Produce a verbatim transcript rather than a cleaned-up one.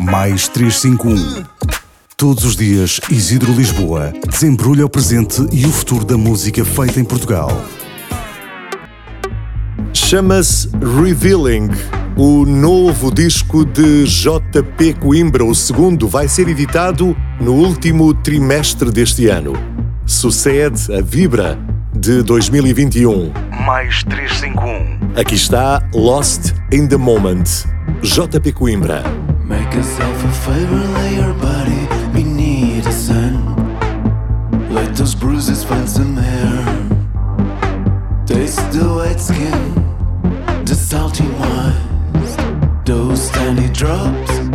Mais trezentos e cinquenta e um. Todos os dias, Isidro Lisboa desembrulha o presente e o futuro da música feita em Portugal. Chama-se Revealing, o novo disco de J P Coimbra. O segundo vai ser editado no último trimestre deste ano. Sucede a Vibra de dois mil e vinte e um. Mais trezentos e cinquenta e um. Aqui está Lost in the Moment, J P Coimbra. Make yourself a favor, lay your body beneath the sun. Let those bruises find some air. Taste the white skin, the salty wines, those tiny drops